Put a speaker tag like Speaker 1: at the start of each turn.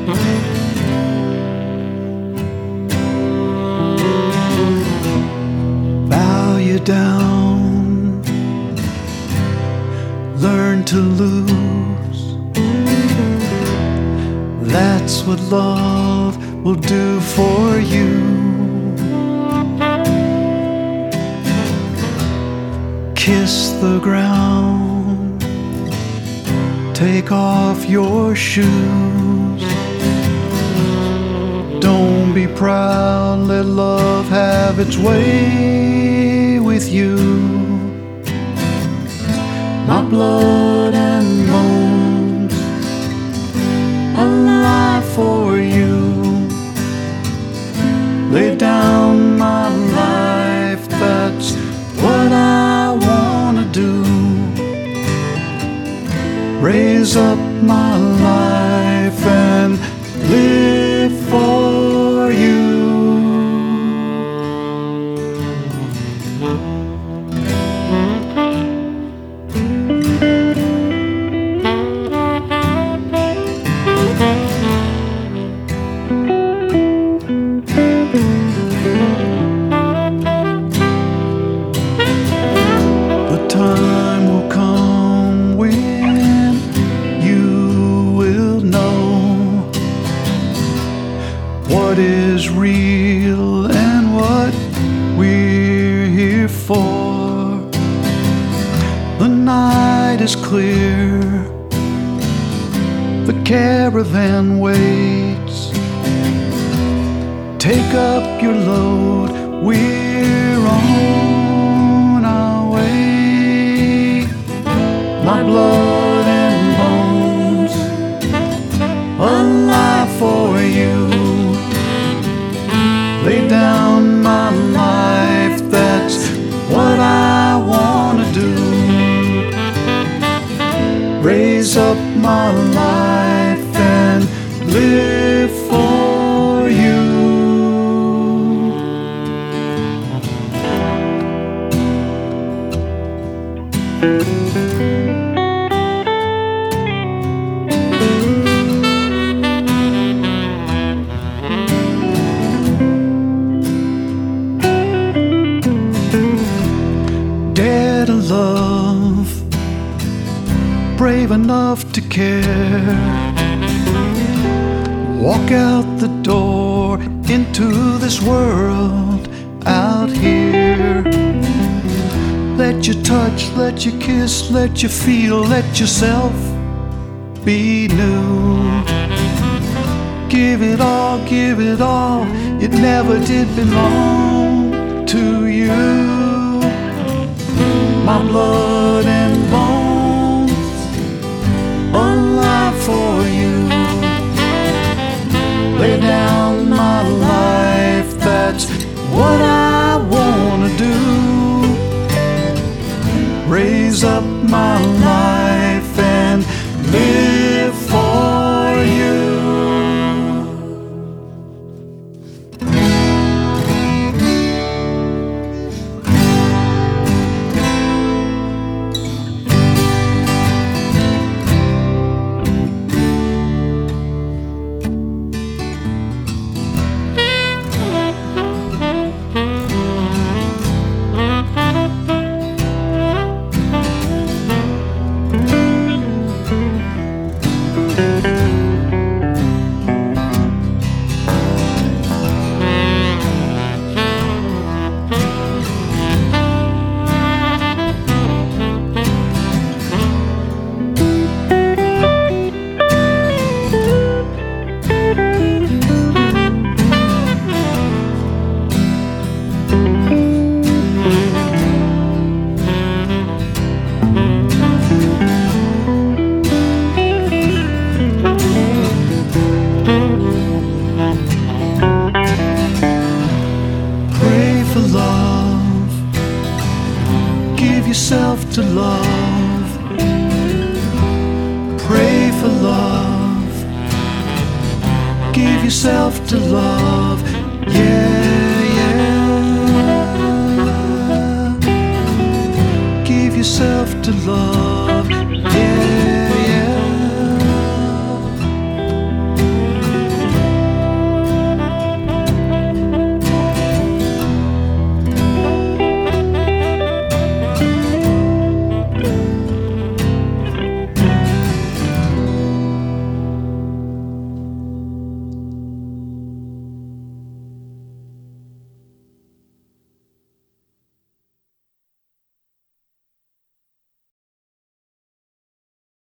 Speaker 1: Bow you down, learn to lose. That's what love will do for you. Kiss the ground, take off your shoes. Don't be proud, let love have its way with you. My blood and bones, alive for you. Lay down my life, that's what I wanna do. Raise up my life and live for you. The time will come when you will know what is real and what we're here for. The night is clear, the caravan waits. Take up your load, we're on our way. My blood and bones, alive for you. Lay down my life, that's what I wanna do. Raise up my life and live for you. Dare to love, brave enough to care. Walk out the door into this world out here. Let you touch, let you kiss, let you feel, let yourself be new. Give it all, give it all, it never did belong to you. My blood and bones, alive for you. Lay down my life, that's what I wanna do. Raise up my life and live for you. Yourself to love, pray for love, give yourself to love, yeah.